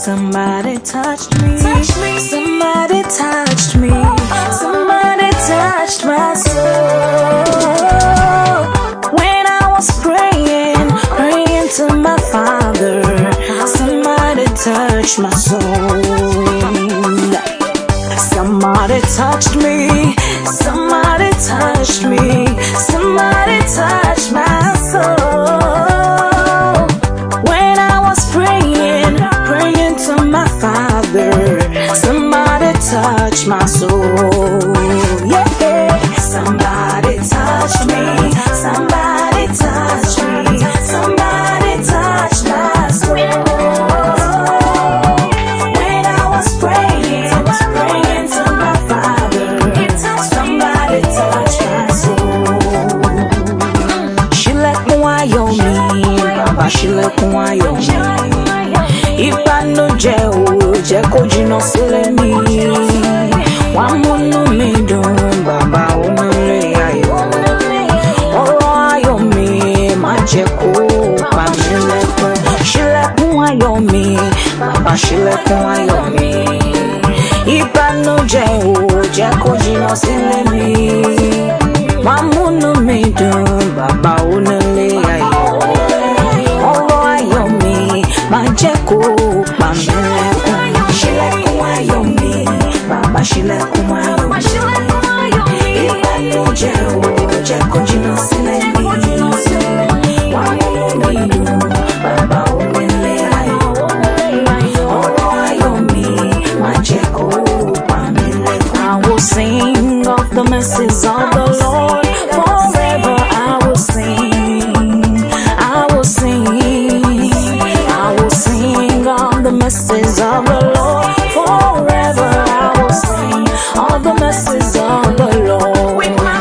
Somebody touched me. Somebody touched me. Somebody touched my soul. When I was praying to my Father, somebody touched my soul. Somebody touched me. Somebody touched me. Somebody touched my soul. When I was praying to my Father, somebody touched my soul. Yeah. Somebody touched me. Somebody touched me. Somebody touched my soul. When I was praying to my Father, somebody touched my soul. She let me wire me, Baba. She let me wire me. Ìbànújẹ́ ò jẹ́ kó jìnnà sílé mi. Wàá múnú mi dùn, bàbá onílé ayọ̀. Ọ̀rọ̀ ayọ̀ mi má jẹ́ kó pa mí lẹ́kún. Ṣílẹ̀kùn ayọ̀ mi, bàbá ṣílẹ̀kùn ayọ̀ mi. Ìbànújẹ́ ò jẹ́ kó jìnnà sílé mi. Wàá múnú mi dùn, bàbá onílé ayọ̀. Ọ̀rọ̀ ayọ̀ mi má jẹ́ kó pa mí lẹ́kún. Ṣílẹ̀kùn ayọ̀ mi, bàbá ṣílẹ̀kùn ayọ̀ mi. Ìbànújẹ́ ò jẹ́ kó jìnnà sílé mi. Wàá múnú mi dùn, bàbá onílé ayọ̀. Ọ̀rọ̀ ayọ̀ mi má jẹ́ kó pa mí lẹ́kún. I will sing of the mercies of the Lord forever. I will sing. I will sing. I will sing of the mercies of the Lord forever. I will sing of the mercies of the Lord. With my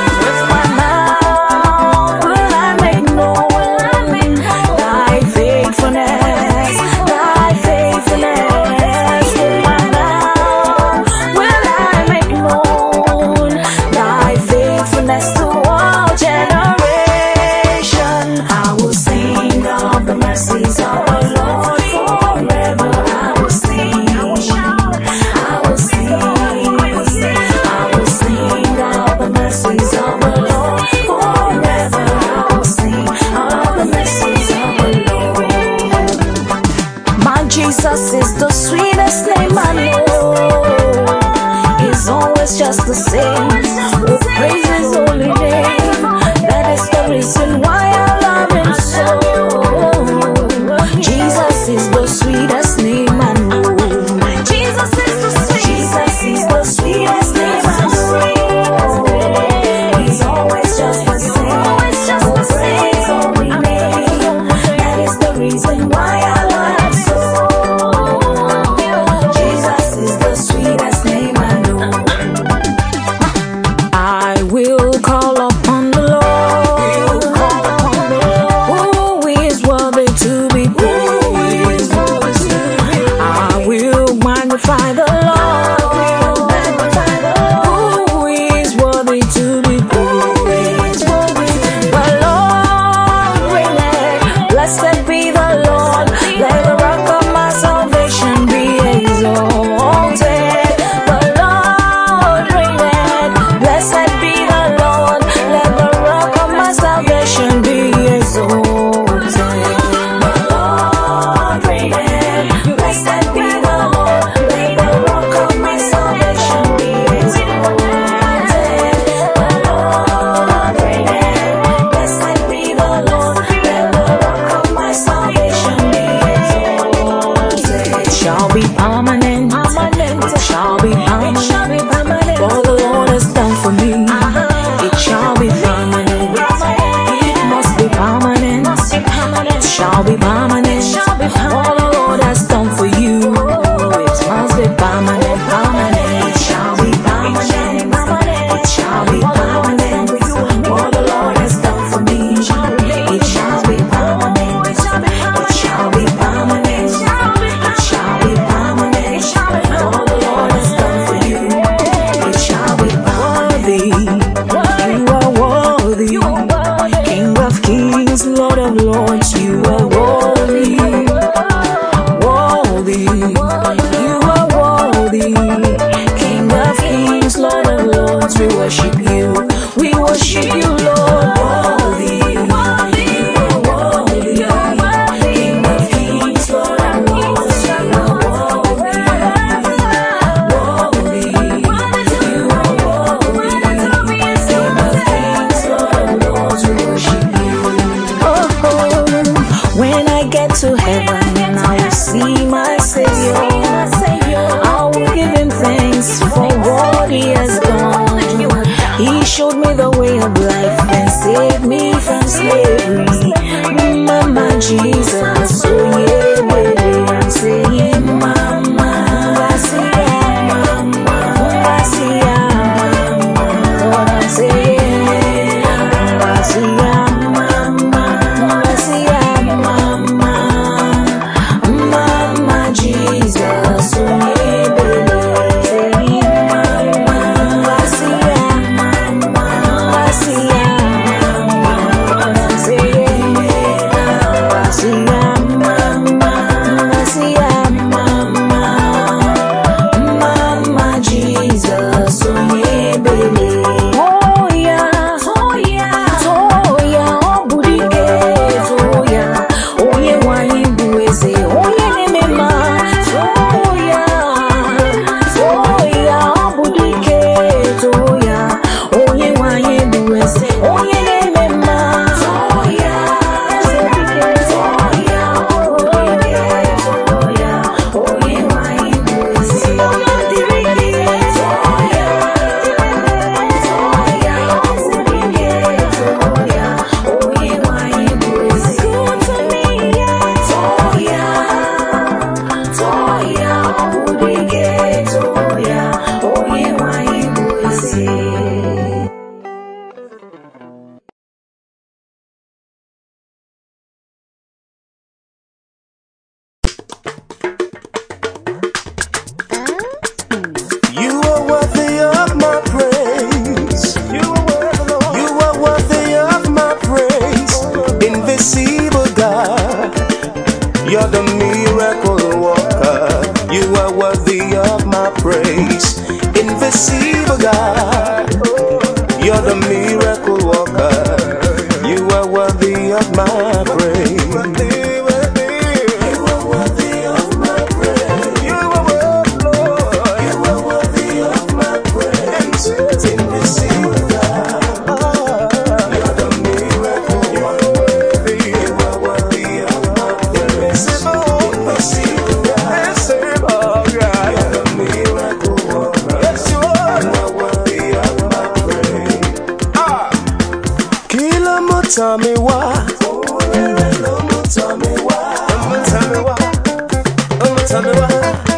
mouth will I make known thy faithfulness, thy faithfulness. With my mouth will I make known thy faithfulness to all generation. I will sing of the mercies of the Lord forever. I will sing. I will shout. I will sing. I will sing of the mercies of the Lord forever. I will sing of the mercies of the Lord. My Jesus is the sweetest name I know. He's always just the same. We praise His holy name. That is the reason why I love Him so. Jesus is the sweetest name I know. Jesus is the sweetest name I know. He's always just the same. We praise His holy name. That is the reason why I love Him so. Jesus is the sweetest name I know. I will call upon the Lord, who is worthy to be praised. I will magnify the Lord, who is worthy to be praised. The Lord reigneth, blessed be the Lord. You're the miracle worker. You are worthy of my praise. Invisible God. You're the miracle worker. You are worthy of my praise. Tell me why. Tell me why. Tell me why. Tell me why.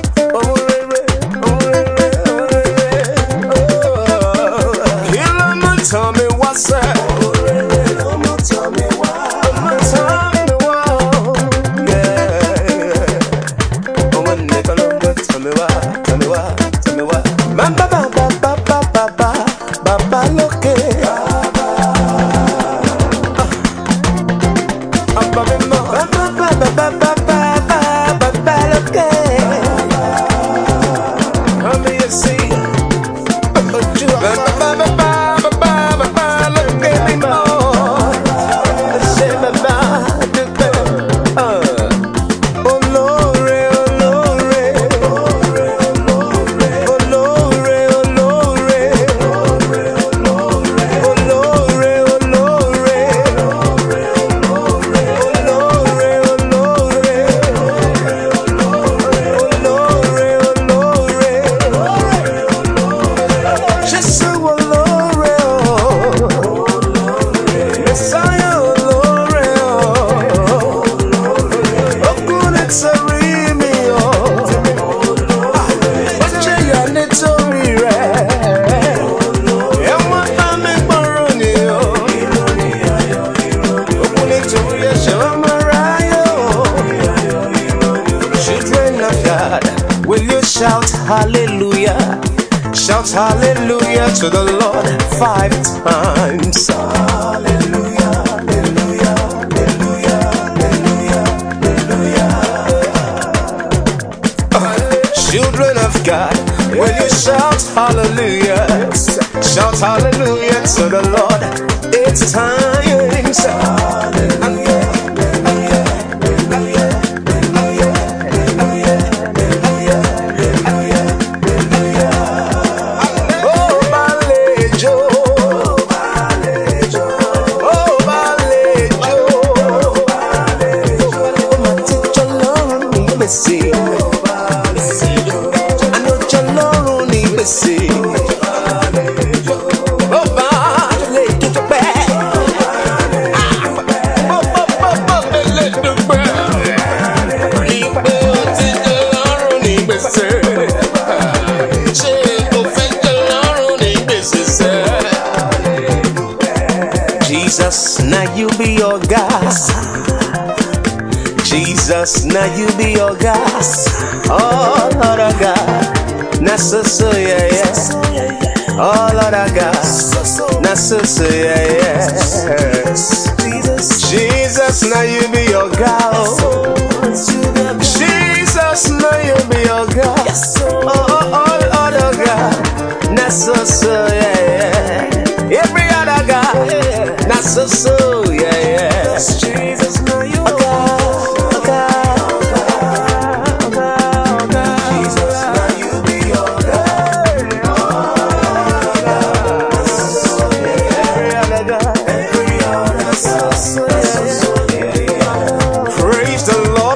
Tell me what's that? Tell me why. Yeah. Tell me why. Tell me why. Tell me why. Ba ba ba ba ba ba ba ba ba look it. Shout hallelujah, shout hallelujah to the Lord 5 times. Hallelujah, hallelujah, hallelujah, hallelujah, hallelujah. Children of God, will you shout hallelujah? Shout hallelujah to the Lord 8 times. Hallelujah. Jesus, now you be your God. Jesus, now you be your God. Oh, Lord of God. Now so yeah, yeah. Oh, Lord of God. Now so yeah, yeah. Jesus, now you be your God. Jesus, now you be your God. Oh, Lord of God. Now so yeah, yeah. Every other God. Not so yeah, yeah. Jesus, now you are God. Jesus, now you be your God. Every other God. Praise the Lord.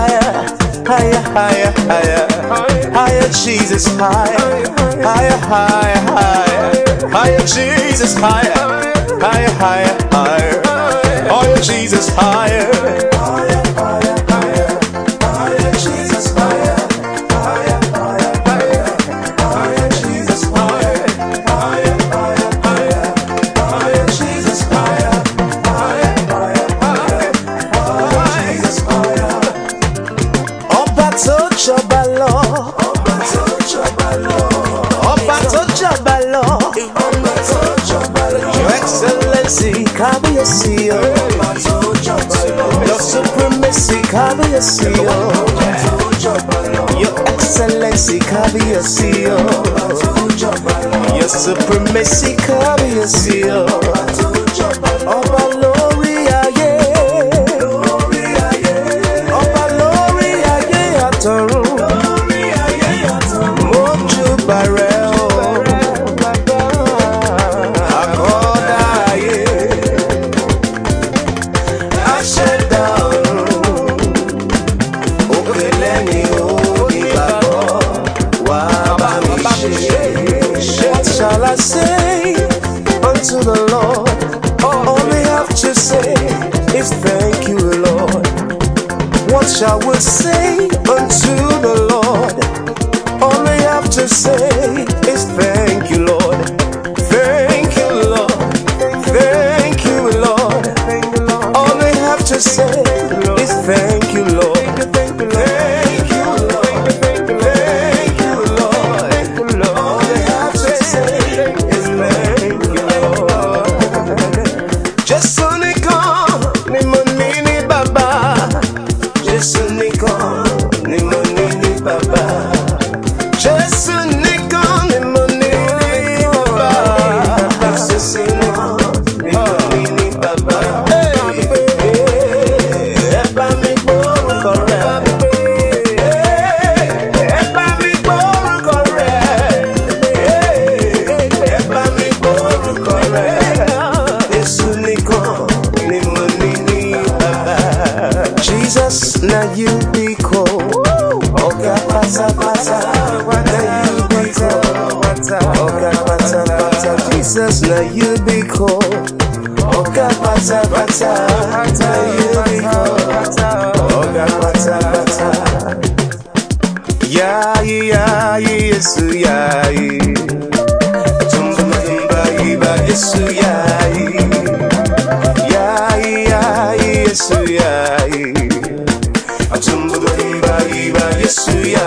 higher, higher, higher, higher, higher, Jesus, higher, higher, higher, higher, higher, Jesus, higher, higher, higher, higher, higher, Jesus, higher, higher, higher, higher, higher, Jesus, higher, higher, higher, higher, higher, Jesus, higher, higher, higher, higher, higher, Jesus, higher, higher, higher, higher, higher, Jesus, higher. Ọba tó jọba lọ, ọba tó jọba lọ, ọba tó jọba lọ, ọba tó jọba lọ. Your Excellency, kábíyèsí o. Ọba tó jọba lọ. Your Supremacy, kábíyèsí o. Ọba tó jọba lọ. Your Excellency, kábíyèsí o. Ọba tó jọba lọ. Your Supremacy, kábíyèsí o. Ọba tó jọba lọ. Ọba lórí ayé. Lórí ayé. Ọba lórí ayé àtọ̀run. Lórí ayé àtọ̀run. Mójúbà rẹ o. Àkọ́dá ayé. Aṣẹ̀dá ọ̀run. Òkè lẹ́yìn onígbàgbọ́. Wá bá mi ṣe. What shall I say unto the Lord? All we have to say is thank you, Lord. What shall we say unto the Lord? All we have to say is thank you, Lord. Thank you, Lord. Thank you, Lord. All we have to say is thank you, Lord. Thank you, Lord. Thank you, Lord. All we have to say is thank you, Lord. Jésù nìkan ni mo ní ní bàbá. Jésù nìkan ni mo ní ní bàbá. Jésù nìkan ni mo ní ní bàbá. Jésù nìkan ni mo ní ní bàbá. Ẹ bá mi gbórúkọ rẹ̀. Ẹ bá mi gbórúkọ rẹ̀. Ẹ bá mi gbórúkọ rẹ̀. Jésù nìkan ni mo ní ní bàbá. Jesus, now you be cool. Oga pata pata, now you be cool. Oga pata pata, Jesus, now you be cool. Oga pata pata, now you be cool. Oga pata pata. Ya Yesu ya. Tumba tumba iba Yesu ya. Ya Yesu ya. Tumba iba Yesu ya.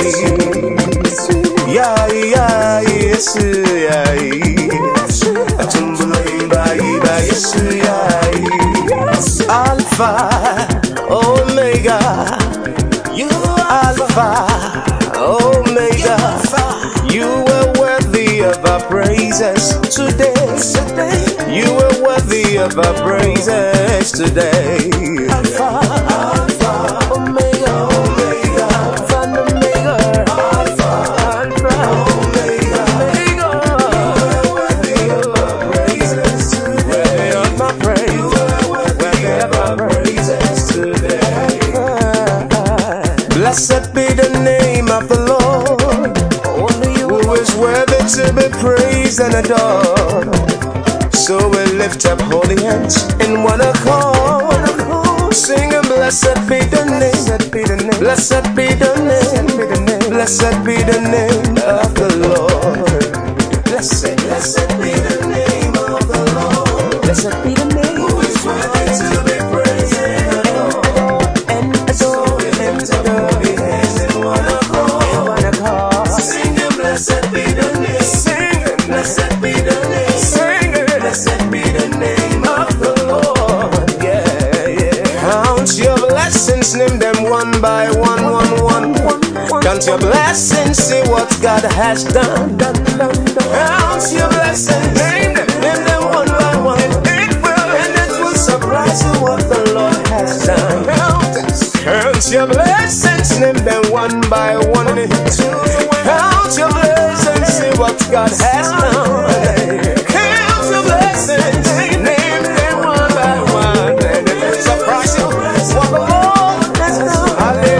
Ya Yesu ya. Tumba iba Yesu ya. Alpha, Omega, you Alpha, Omega, you were worthy of our praises today. You were worthy of our praises today. Alpha, Alpha, Omega, Omega, Alpha and Omega, Alpha, Alpha, Omega, Omega. You were worthy of our praises today. Worthy of my praise. You were worthy of our praises today. Blessed be the name of the Lord. Only you who is worthy to be praised and adored. So we lift up holy hands in one accord, singing, blessed be the name, blessed be the name, blessed be the name of the Lord. Blessed be the name of the Lord. Blessed be the name who is worthy to be praised and adored. So we lift up holy hands in one accord, singing, blessed be the name, singing, blessed be the name, singing, blessed be the name of the Lord. Yeah, yeah. Count your blessings, name them one by one. Count your blessings, see what God has done. Count your blessings, name them one by one. It will surprise you what the Lord has done. Count your blessings, name them one by one. Count your blessings, see what God has done. Count your blessings, name them one by one. And it will surprise you what the Lord has done.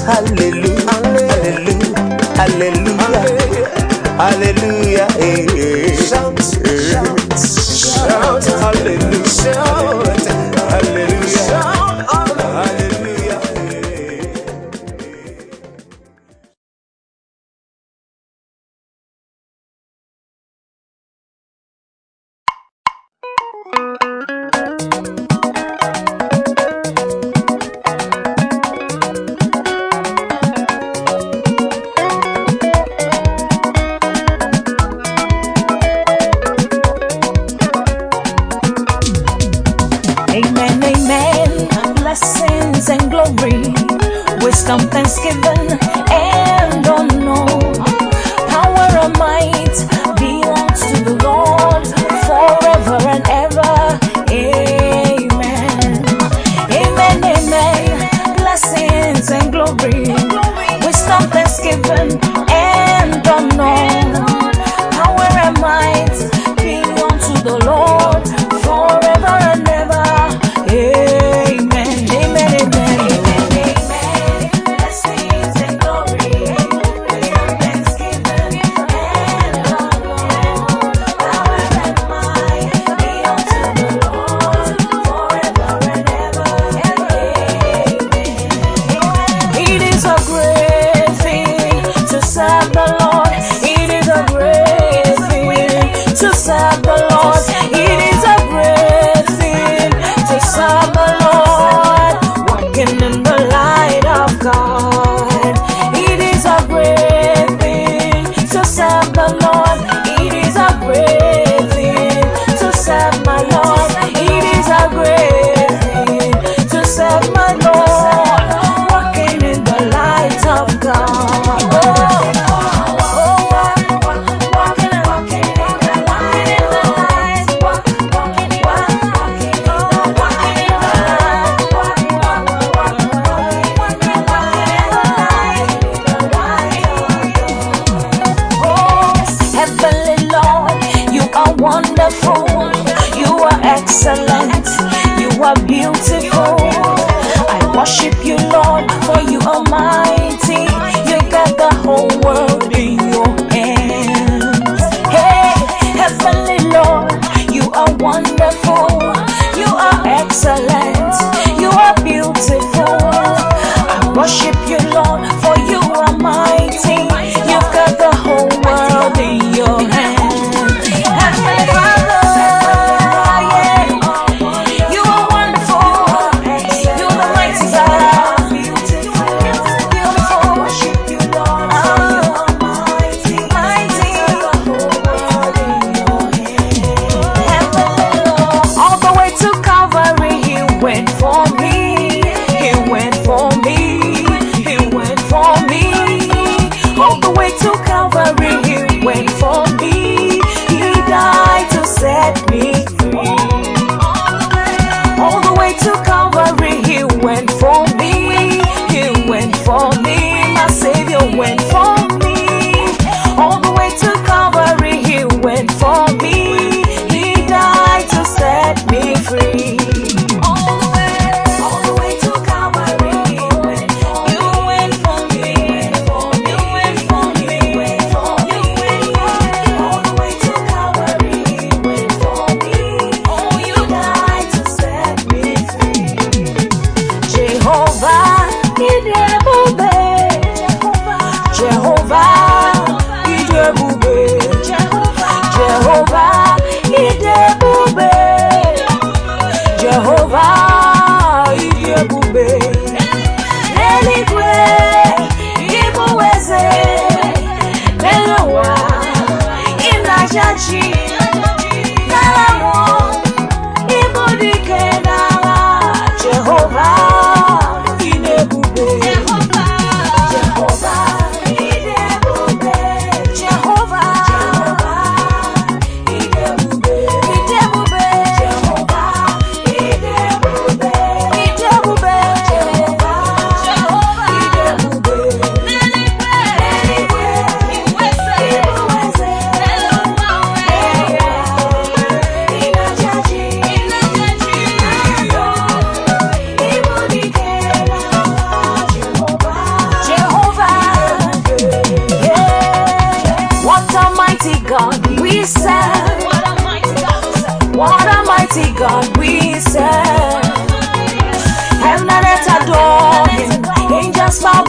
hallelujah, hallelujah, hallelujah, hallelujah, shout, shout, shout, hallelujah, shout, hallelujah, hallelujah. Amen, amen. Blessings and glory, wisdom, thanksgiving, and honor. Power and might belongs to the Lord forever and ever. Amen. Amen, amen. Blessings and glory, wisdom, thanksgiving, and honor. Power and might belong to the Lord forever and ever. Amen. Amen. Amen. Amen. Amen. Blessings and glory, wisdom, thanksgiving, and honor. Power and might belong to the Lord forever and ever. Amen. It is a great thing to serve the Lord. It is a great thing to serve the Lord. It is a great thing to serve the Lord, walking in the light of God. It is a great thing to serve the Lord. It is a great thing to serve my Lord. It is a great thing to serve my Lord, walking in the light of God.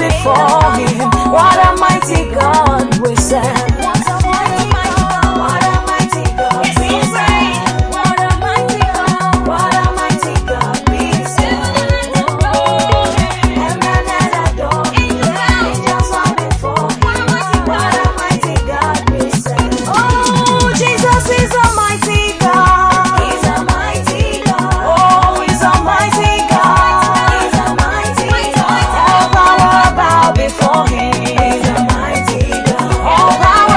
before him. What a mighty God we serve. What a mighty God. What a mighty God we serve. What a mighty God. What a mighty God we serve. Heaven and adore him. Angels bow before him. What a mighty God we serve. Oh, Jesus is a mighty God. He's a mighty God. Oh, he's a mighty God. He's a mighty God. All power bow before him. He's a mighty God. All power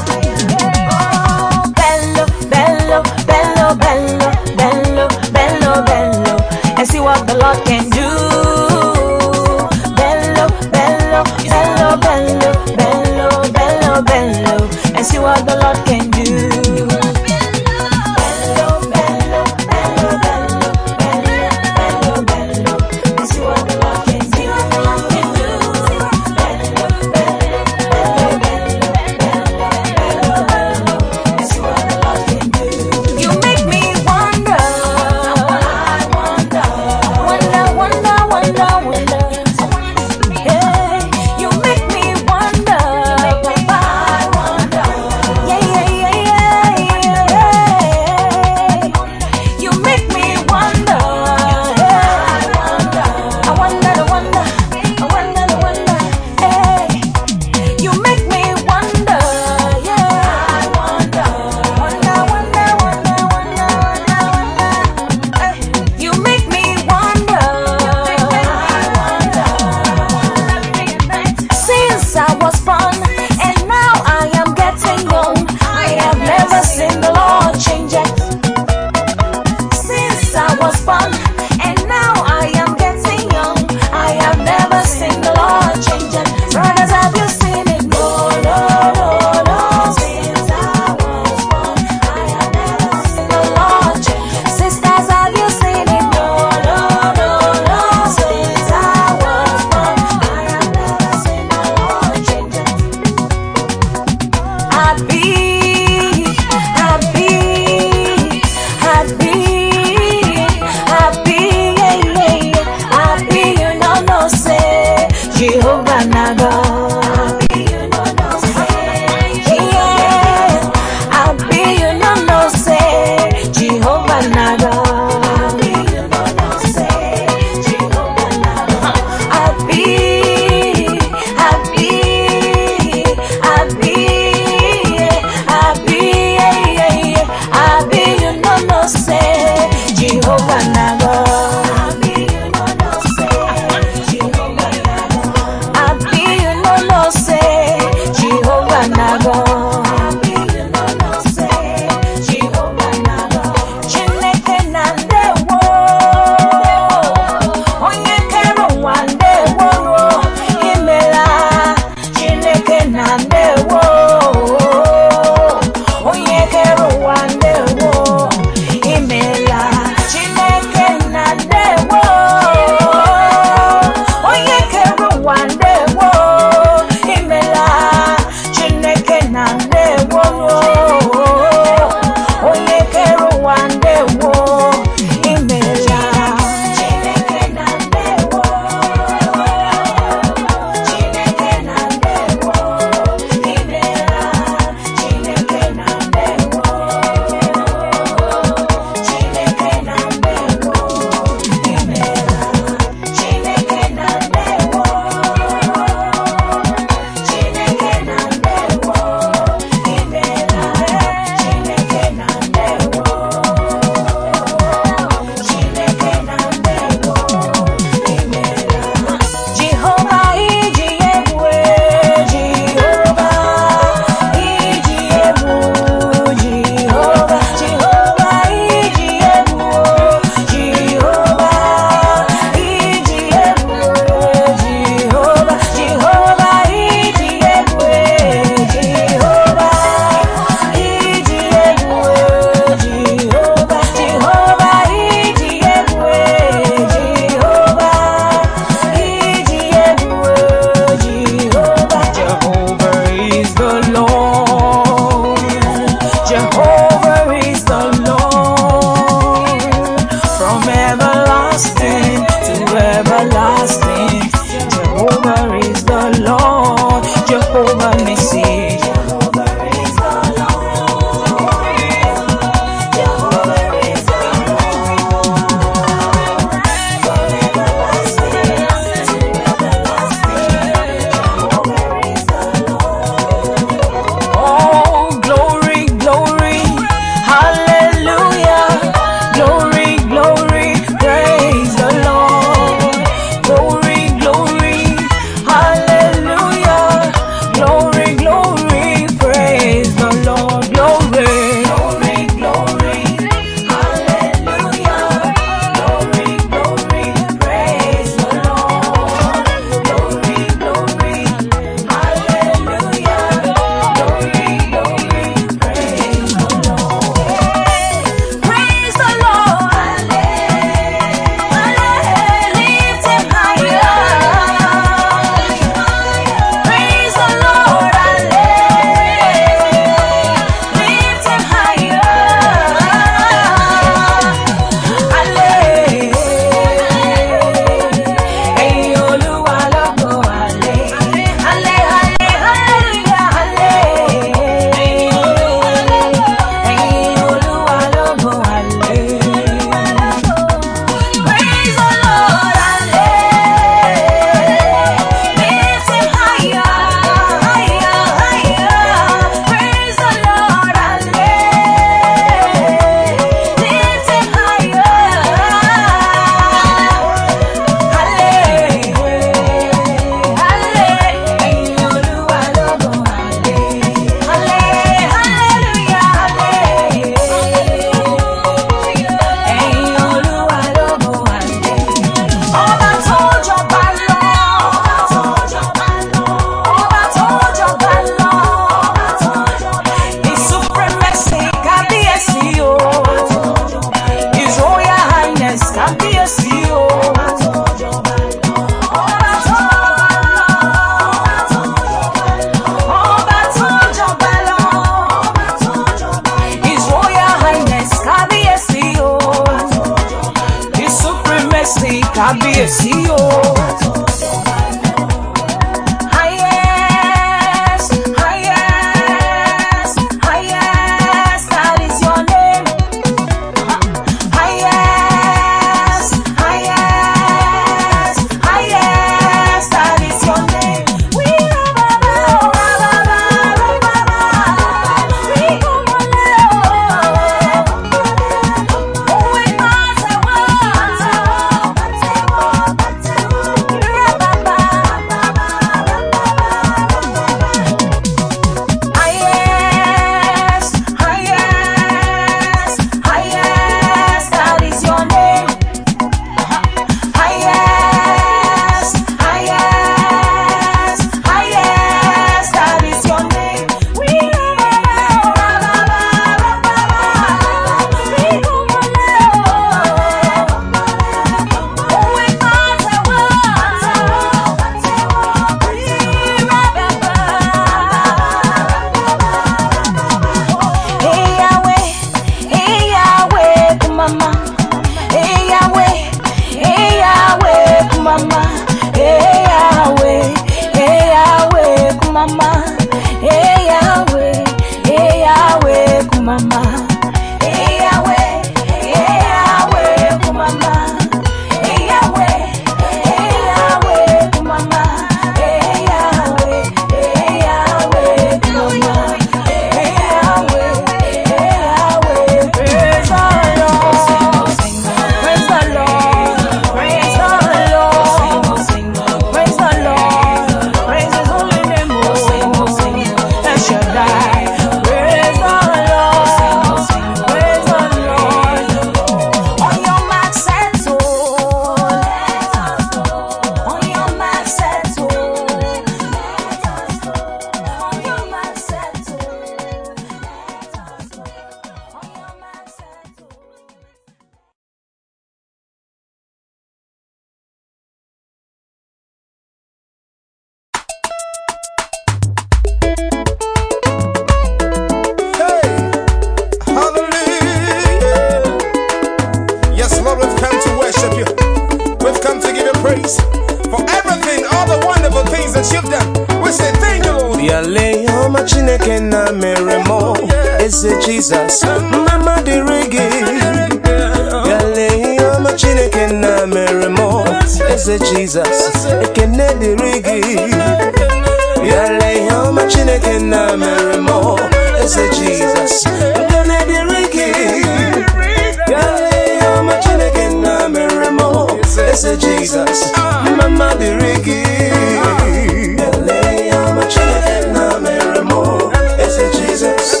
Jesus, Mama the reggae. Yale, Mama Chineke na meremo. Ese Jesus, Ekene the reggae. Yale, Mama Chineke na meremo. Ese Jesus, Ekene the reggae. Yale, Mama Chineke na meremo. Ese Jesus, Mama the reggae. Yale, Mama Chineke na meremo. Ese Jesus.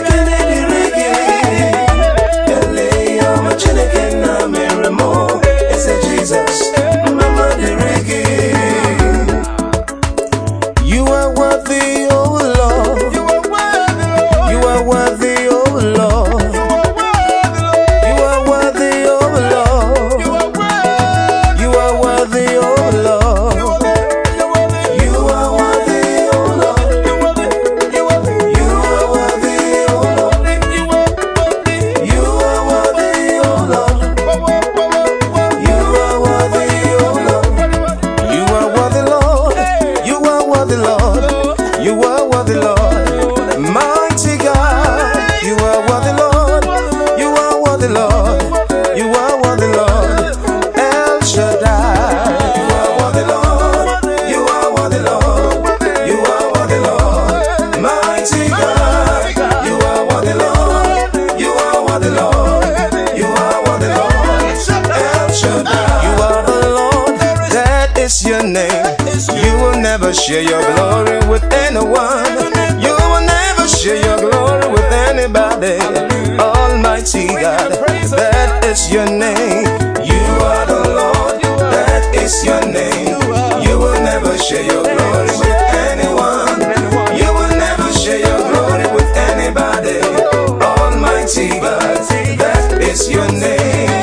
Jesus, Mama the reggae. You are worthy, oh Lord. You are worthy, oh Lord. You are worthy, oh Lord. You are worthy, oh Lord. You are worthy, oh Lord. You are worthy, oh Lord. You are worthy, oh Lord. Share your glory with anyone. You will never share your glory with anybody. Almighty God, that is your name. You are the Lord, that is your name. You will never share your glory with anyone. You will never share your glory with anybody. Almighty God, that is your name.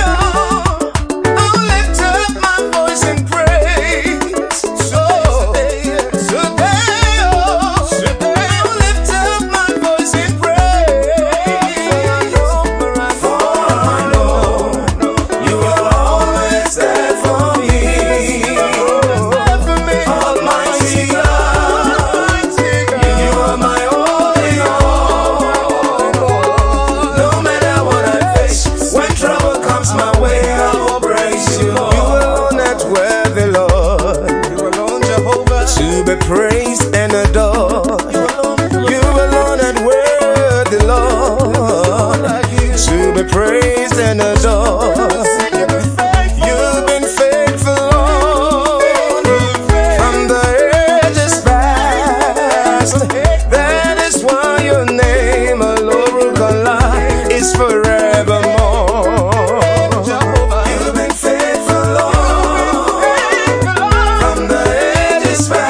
Praised and adored. You alone are worthy, Lord, to be praised and adored. You've been faithful, Lord, from the ages past. That is why your name, Alorukala, is forevermore. You've been faithful, Lord, from the ages past.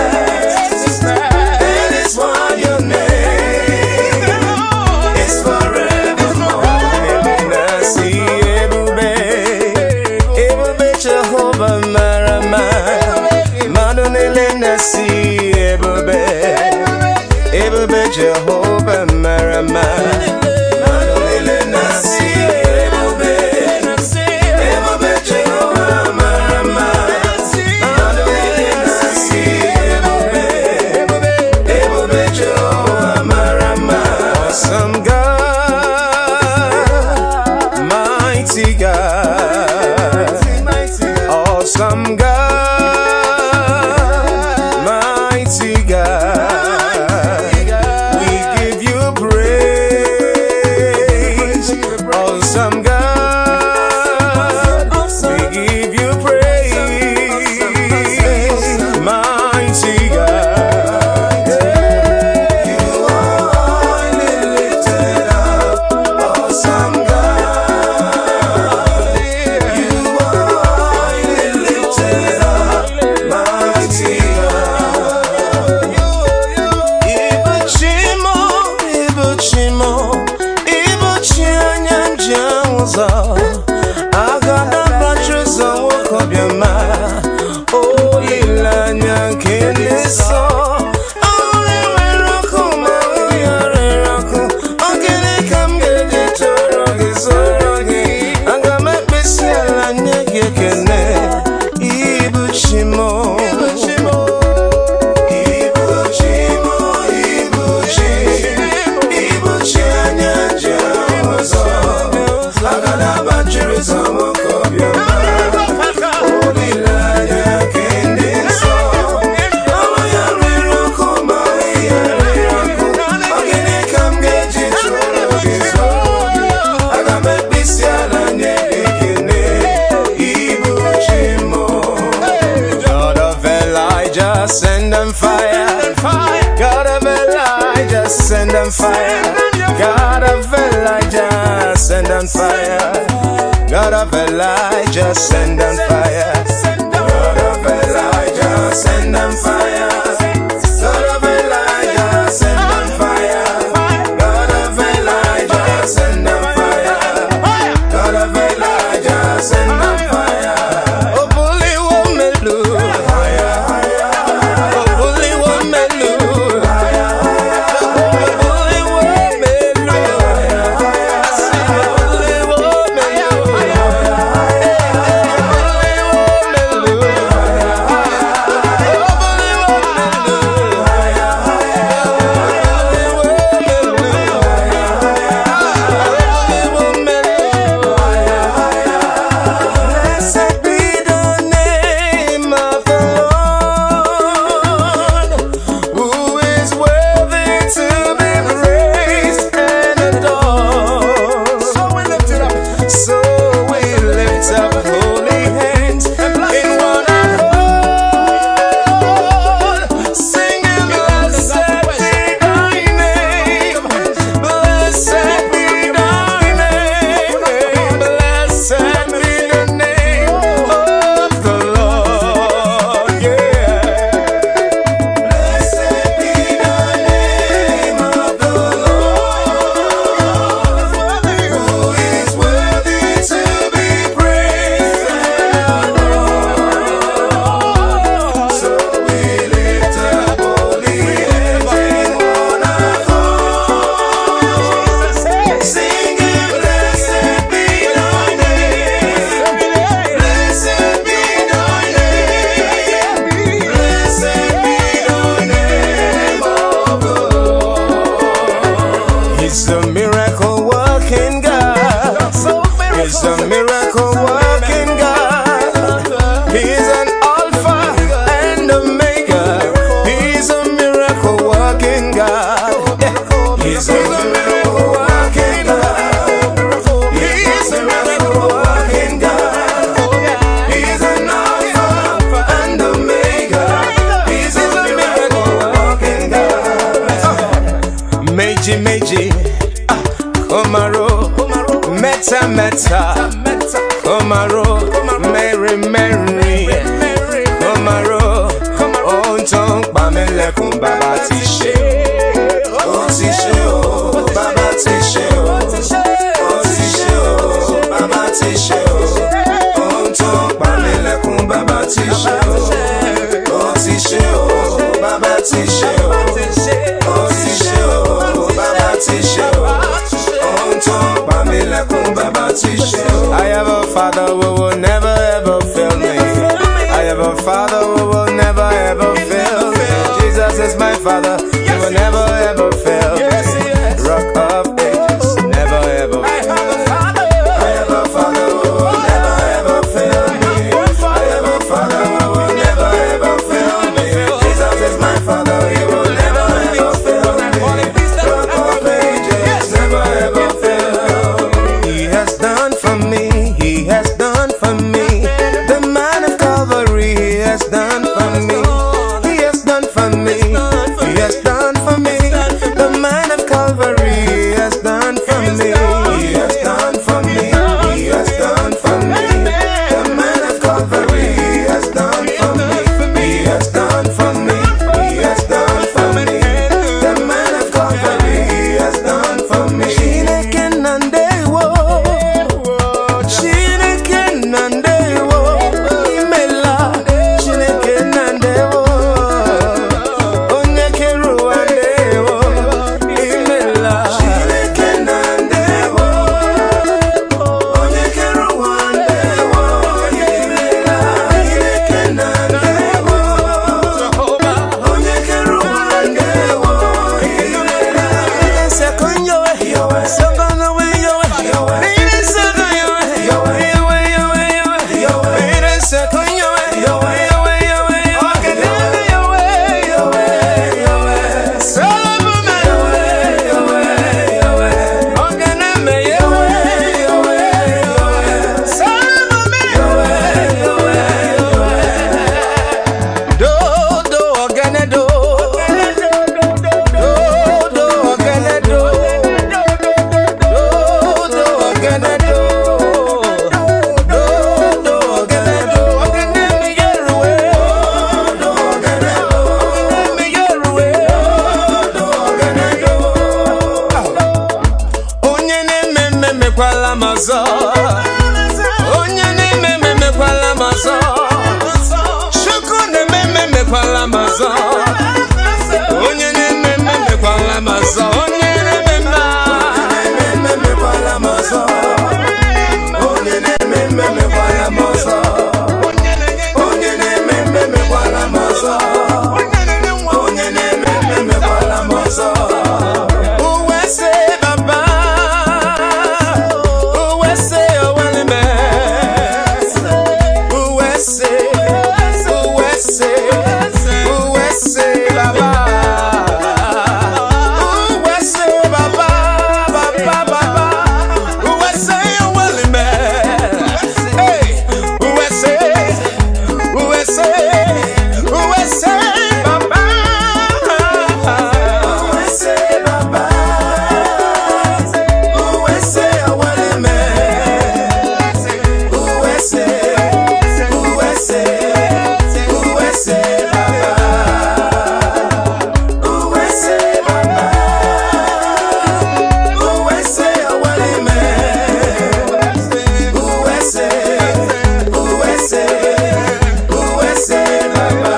Jehovah Marama, Madolele Nasi, Ebube Jehovah Marama, send them fire. God of Elijah, send them fire. God of Elijah, send them fire. God of Elijah, send them fire. God of Elijah, send them fire. God of Elijah, send them fire. God of Elijah, send them fire. God of Elijah, send them fire. Oh, bully woman, oh, bully woman, bully Meji, Komaro, Meta Meta, Komaro, Mary Mary, Komaro, Ontong Pamela Kumbaba Tishe, Otisho, Baba Tishe, Otisho, Baba Tishe, Ontong Pamela Kumbaba Tishe, Otisho, Baba Tishe. I have a father who will never ever fail me. I have a father who will never ever fail me. Jesus is my father, he will never ever fail me. Rock of ages, never ever fail me. I have a father who will never ever fail me. I have a father who will never ever fail me. Jesus is my father, he will never ever fail me. Rock of ages, never ever fail me. He has done for me, he has done for me. The man of Calvary, he has done for me. He has done for me, he has mekwala mazo. Onye na-eme mekwala mazo. Onye na-eme mekwala mazo. Onye na-eme mekwala mazo. Onye na-eme mekwala mazo. Onye na-eme mekwala mazo. Uwe se baba. Uwe se owelime. Uwe se. Uwe se. Uwe se baba. Uwe se baba. Baba baba. Uwe se owelime. Hey. Uwe se. Uwe se. Uwe se baba. Uwe se baba. Uwe se owelime. Uwe se. Uwe se. Uwe se baba. Uwe se baba. Uwe se owelime. Uwe se. Uwe se. Uwe se baba.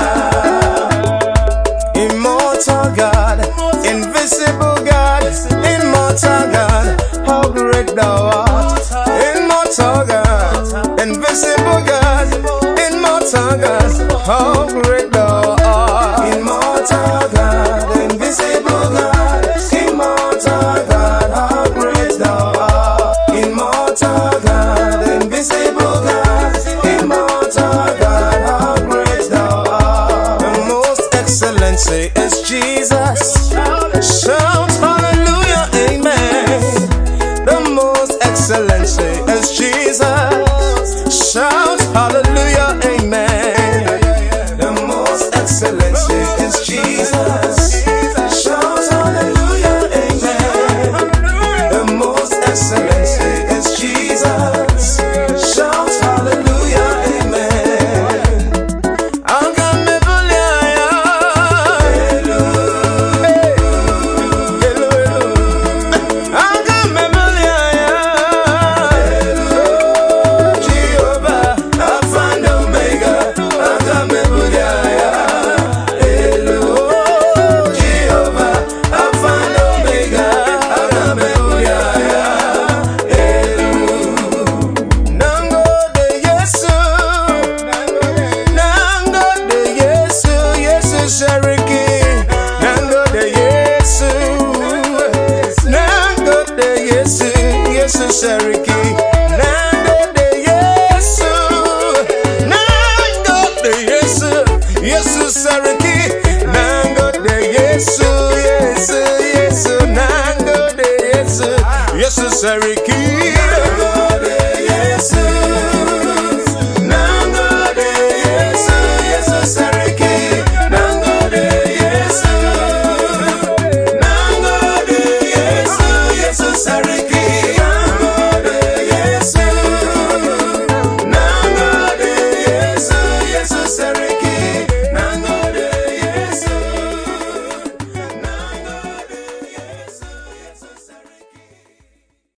Immortal God, invisible God, immortal God, how great thou art. Immortal God, invisible God, immortal God, how great thou art. Immortal God, invisible God, immortal God, how great thou art. Immortal God, invisible God, immortal God, how great thou art. The most excellency is Jesus. Shout hallelujah, amen. The most excellency is Jesus. Shout hallelujah, amen. The most excellency is Jesus. Shout hallelujah, amen. The most excellency is Jesus. Shout hallelujah, amen. Jehovah, Alpha and Omega. Jehovah, Alpha and Omega. Nango de Yesu, Nango de Yesu, Yesu Shariki. Nango de Yesu, Nango de Yesu, Yesu Shariki. Nango de Yesu, Nango de Yesu, Yesu Shariki. Nango de Yesu, Yesu, Yesu, Nango de Yesu, Yesu Shariki.